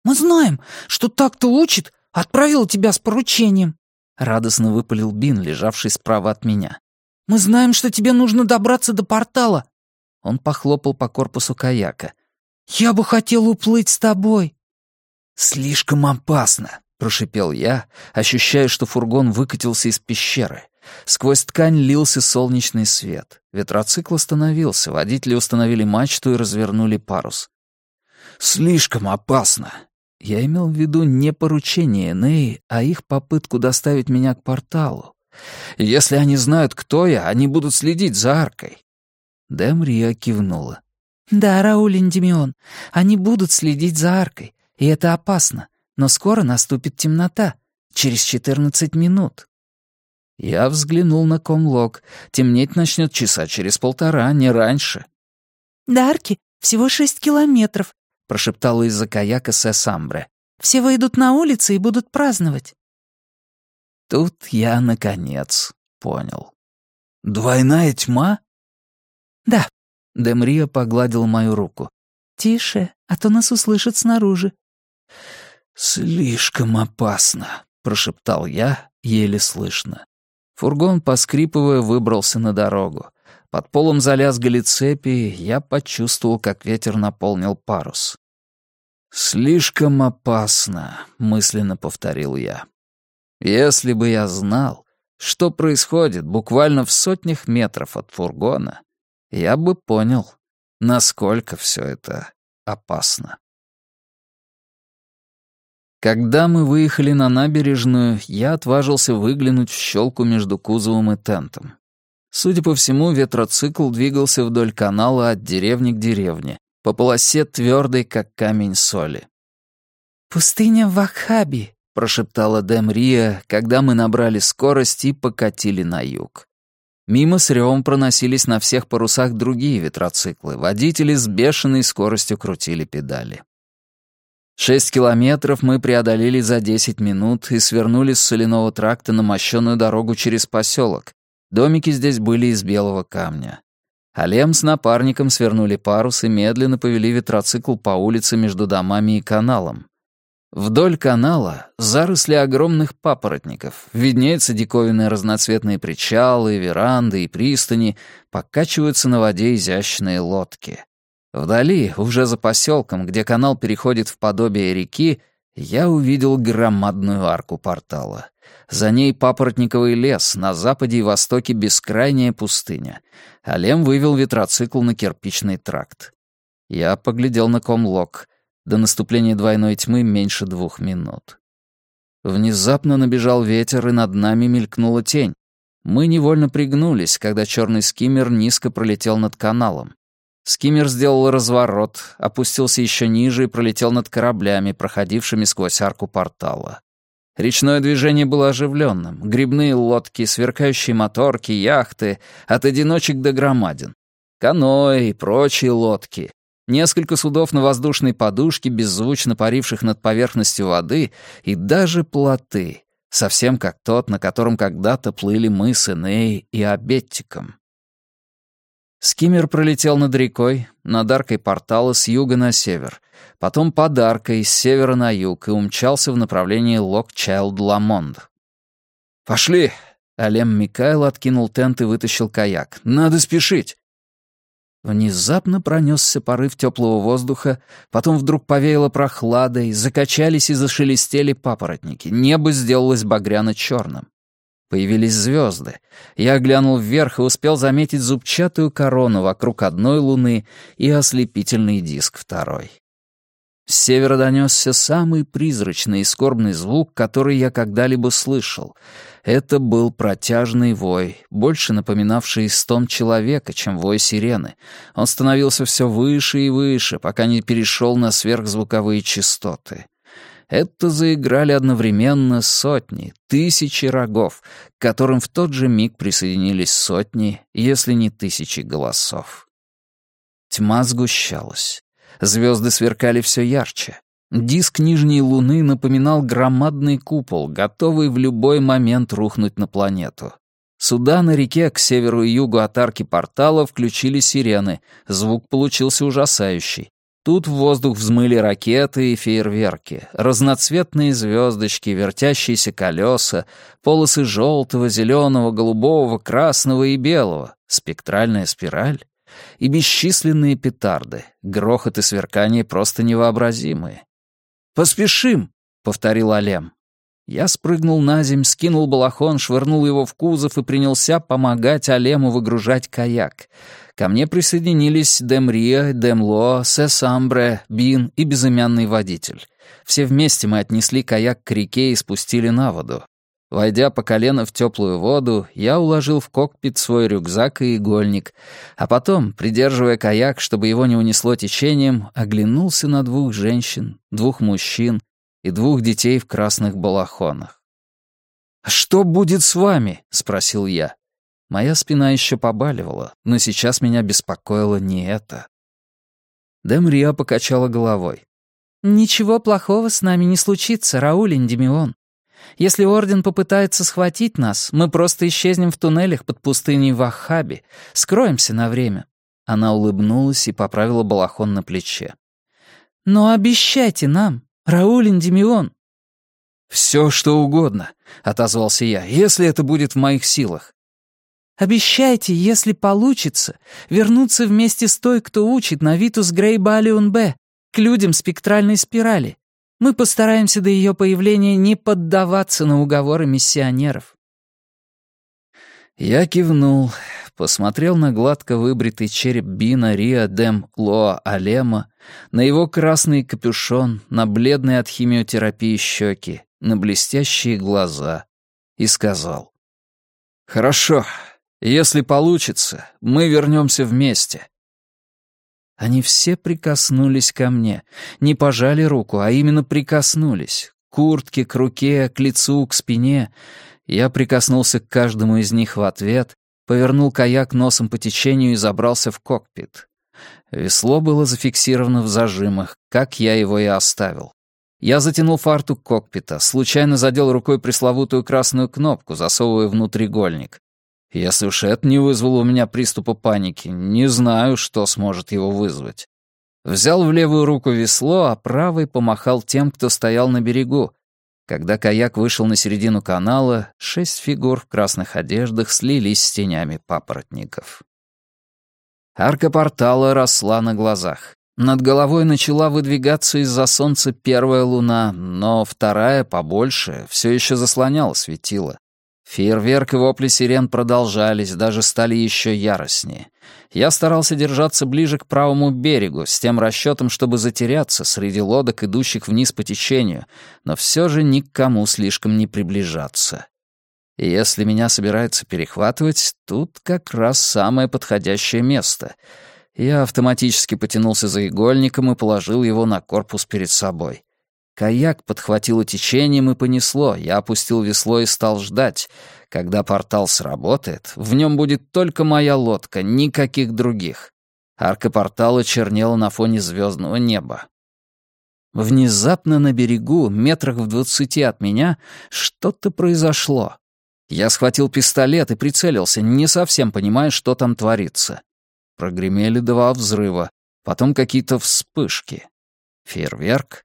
«Мы знаем, что так-то учит, отправила тебя с поручением», — радостно выпалил Бин, лежавший справа от меня. «Мы знаем, что тебе нужно добраться до портала». Он похлопал по корпусу каяка. «Я бы хотел уплыть с тобой». «Слишком опасно», — прошипел я, ощущая, что фургон выкатился из пещеры. Сквозь ткань лился солнечный свет. Ветроцикл остановился, водители установили мачту и развернули парус. «Слишком опасно». Я имел в виду не поручение Энеи, а их попытку доставить меня к порталу. Если они знают, кто я, они будут следить за аркой. Демрия кивнула. «Да, Рауль Эндимион, они будут следить за аркой, и это опасно, но скоро наступит темнота, через 14 минут». Я взглянул на комлог. Темнеть начнет часа через 1,5, не раньше. «До арки всего 6 километров», — прошептала из-за каяка Сесамбре. «Все выйдут на улицы и будут праздновать». Тут я, наконец, понял. «Двойная тьма?» «Да». Демрия погладила мою руку. «Тише, а то нас услышат снаружи». «Слишком опасно», — прошептал я, еле слышно. Фургон, поскрипывая, выбрался на дорогу. Под полом залязгали цепи, я почувствовал, как ветер наполнил парус. «Слишком опасно», — мысленно повторил я. Если бы я знал, что происходит буквально в сотнях метров от фургона, я бы понял, насколько все это опасно. Когда мы выехали на набережную, я отважился выглянуть в щелку между кузовом и тентом. Судя по всему, ветроцикл двигался вдоль канала от деревни к деревне, по полосе твердой, как камень соли. «Пустыня Ваххаби», — прошептала Демрия, когда мы набрали скорость и покатили на юг. Мимо с ревом проносились на всех парусах другие ветроциклы, водители с бешеной скоростью крутили педали. 6 километров мы преодолели за 10 минут и свернули с соляного тракта на мощенную дорогу через поселок. Домики здесь были из белого камня. Алем с напарником свернули парус и медленно повели ветроцикл по улице между домами и каналом. Вдоль канала заросли огромных папоротников, виднеются диковинные разноцветные причалы, веранды и пристани, покачиваются на воде изящные лодки. Вдали, уже за поселком, где канал переходит в подобие реки, я увидел громадную арку портала. За ней папоротниковый лес, на западе и востоке бескрайняя пустыня. Алем вывел ветроцикл на кирпичный тракт. Я поглядел на комлог. До наступления двойной тьмы меньше 2 минут. Внезапно набежал ветер, и над нами мелькнула тень. Мы невольно пригнулись, когда черный скиммер низко пролетел над каналом. Скиммер сделал разворот, опустился еще ниже и пролетел над кораблями, проходившими сквозь арку портала. Речное движение было оживленным. Грибные лодки, сверкающие моторки, яхты, от одиночек до громадин. Каноэ и прочие лодки. Несколько судов на воздушной подушке, беззвучно паривших над поверхностью воды, и даже плоты, совсем как тот, на котором когда-то плыли мы с Энеей и Абеттиком. Скиммер пролетел над рекой, над аркой портала с юга на север, потом под аркой с севера на юг и умчался в направлении Лок-Чайлд-Ламонд. «Пошли!» — Алем Микаэл откинул тент и вытащил каяк. «Надо спешить!» Внезапно пронесся порыв теплого воздуха, потом вдруг повеяло прохладой, закачались и зашелестели папоротники, небо сделалось багряно-черным. Появились звезды. Я глянул вверх и успел заметить зубчатую корону вокруг одной луны и ослепительный диск второй. С севера донесся самый призрачный и скорбный звук, который я когда-либо слышал. Это был протяжный вой, больше напоминавший стон человека, чем вой сирены. Он становился все выше и выше, пока не перешел на сверхзвуковые частоты. Это заиграли одновременно сотни, тысячи рогов, к которым в тот же миг присоединились сотни, если не тысячи голосов. Тьма сгущалась. Звезды сверкали все ярче. Диск нижней луны напоминал громадный купол, готовый в любой момент рухнуть на планету. Суда на реке к северу и югу от арки портала включили сирены, звук получился ужасающий. Тут в воздух взмыли ракеты и фейерверки, разноцветные звездочки, вертящиеся колеса, полосы желтого, зеленого, голубого, красного и белого, спектральная спираль и бесчисленные петарды, грохот и сверкание просто невообразимые. «Поспешим!» — повторил Алем. Я спрыгнул на земь, скинул балахон, швырнул его в кузов и принялся помогать Алему выгружать каяк. Ко мне присоединились Демрия, Демло, Сесамбре, Бин и безымянный водитель. Все вместе мы отнесли каяк к реке и спустили на воду. Войдя по колено в теплую воду, я уложил в кокпит свой рюкзак и игольник, а потом, придерживая каяк, чтобы его не унесло течением, оглянулся на 2 женщин, 2 мужчин и 2 детей в красных балахонах. «Что будет с вами?» — спросил я. Моя спина еще побаливала, но сейчас меня беспокоило не это. Демрия покачала головой. «Ничего плохого с нами не случится, Рауль Эндимион. Если Орден попытается схватить нас, мы просто исчезнем в туннелях под пустыней Ваххаби, скроемся на время». Она улыбнулась и поправила балахон на плече. «Но обещайте нам, Рауль Эндимион». «Все, что угодно», — отозвался я, — «если это будет в моих силах». «Обещайте, если получится, вернуться вместе с той, кто учит на Витус Грей Балиун Б, к людям спектральной спирали. Мы постараемся до ее появления не поддаваться на уговоры миссионеров». Я кивнул, посмотрел на гладко выбритый череп Бина Риа Дем Лоа Алема, на его красный капюшон, на бледные от химиотерапии щеки, на блестящие глаза и сказал: «Хорошо, если получится, мы вернемся вместе». Они все прикоснулись ко мне, не пожали руку, а именно прикоснулись. К куртке, к руке, к лицу, к спине. Я прикоснулся к каждому из них в ответ, повернул каяк носом по течению и забрался в кокпит. Весло было зафиксировано в зажимах, как я его и оставил. Я затянул фартук кокпита, случайно задел рукой пресловутую красную кнопку, засовывая внутрь игольник. Если уж это не вызвало у меня приступа паники, не знаю, что сможет его вызвать. Взял в левую руку весло, а правой помахал тем, кто стоял на берегу. Когда каяк вышел на середину канала, 6 фигур в красных одеждах слились с тенями папоротников. Арка портала росла на глазах. Над головой начала выдвигаться из-за солнца первая луна, но вторая, побольше, все еще заслоняла светило. Фейерверк и вопли сирен продолжались, даже стали еще яростнее. Я старался держаться ближе к правому берегу, с тем расчетом, чтобы затеряться среди лодок, идущих вниз по течению, но все же ни к кому слишком не приближаться. И если меня собираются перехватывать, тут как раз самое подходящее место. Я автоматически потянулся за игольником и положил его на корпус перед собой. Каяк подхватило течением и понесло. Я опустил весло и стал ждать. Когда портал сработает, в нем будет только моя лодка, никаких других. Арка портала чернела на фоне звездного неба. Внезапно на берегу, метрах в 20 от меня, что-то произошло. Я схватил пистолет и прицелился, не совсем понимая, что там творится. Прогремели 2 взрыва, потом какие-то вспышки. Фейерверк?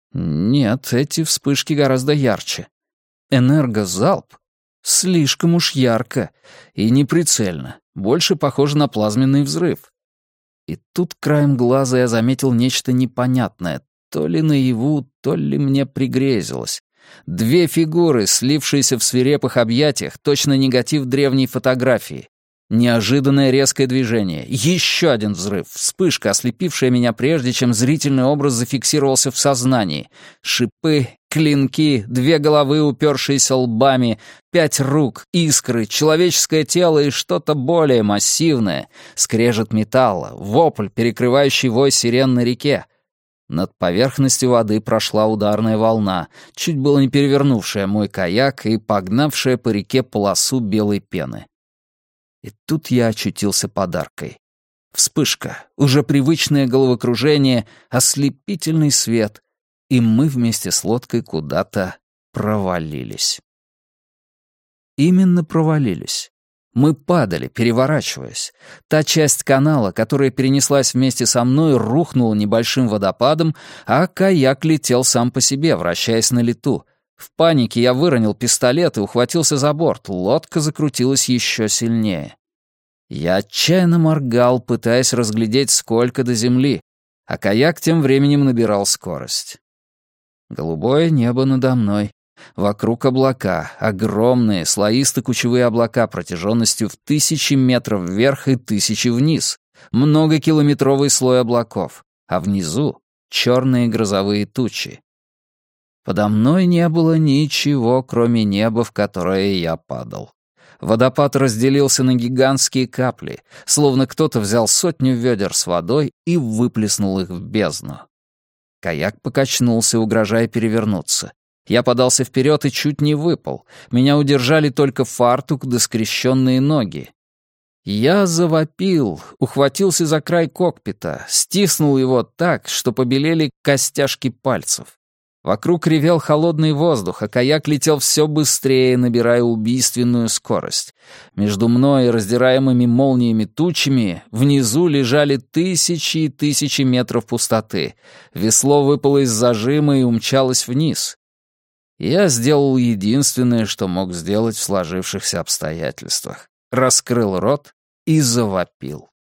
Нет, эти вспышки гораздо ярче. Энергозалп? Слишком уж ярко и неприцельно, больше похоже на плазменный взрыв. И тут краем глаза я заметил нечто непонятное, то ли наяву, то ли мне пригрезилось. 2 фигуры, слившиеся в свирепых объятиях, точно негатив древней фотографии. Неожиданное резкое движение. Еще один взрыв. Вспышка, ослепившая меня прежде, чем зрительный образ зафиксировался в сознании. Шипы, клинки, 2 головы, упершиеся лбами, 5 рук, искры, человеческое тело и что-то более массивное. Скрежет металла, вопль, перекрывающий вой сирен на реке. Над поверхностью воды прошла ударная волна, чуть было не перевернувшая мой каяк и погнавшая по реке полосу белой пены. И тут я очутился под аркой. Вспышка, уже привычное головокружение, ослепительный свет, и мы вместе с лодкой куда-то провалились. Именно провалились. Мы падали, переворачиваясь. Та часть канала, которая перенеслась вместе со мной, рухнула небольшим водопадом, а каяк летел сам по себе, вращаясь на лету. В панике я выронил пистолет и ухватился за борт. Лодка закрутилась еще сильнее. Я отчаянно моргал, пытаясь разглядеть, сколько до земли, а каяк тем временем набирал скорость. Голубое небо надо мной. Вокруг облака, огромные слоисто-кучевые облака протяженностью в 1000 метров вверх и 1000 вниз, многокилометровый слой облаков, а внизу — черные грозовые тучи. Подо мной не было ничего, кроме неба, в которое я падал. Водопад разделился на гигантские капли, словно кто-то взял 100 ведер с водой и выплеснул их в бездну. Каяк покачнулся, угрожая перевернуться. Я подался вперед и чуть не выпал. Меня удержали только фартук да скрещенные ноги. Я завопил, ухватился за край кокпита, стиснул его так, что побелели костяшки пальцев. Вокруг ревел холодный воздух, а каяк летел все быстрее, набирая убийственную скорость. Между мной и раздираемыми молниями тучами внизу лежали 1000 и 1000 метров пустоты. Весло выпало из зажима и умчалось вниз. Я сделал единственное, что мог сделать в сложившихся обстоятельствах. Раскрыл рот и завопил.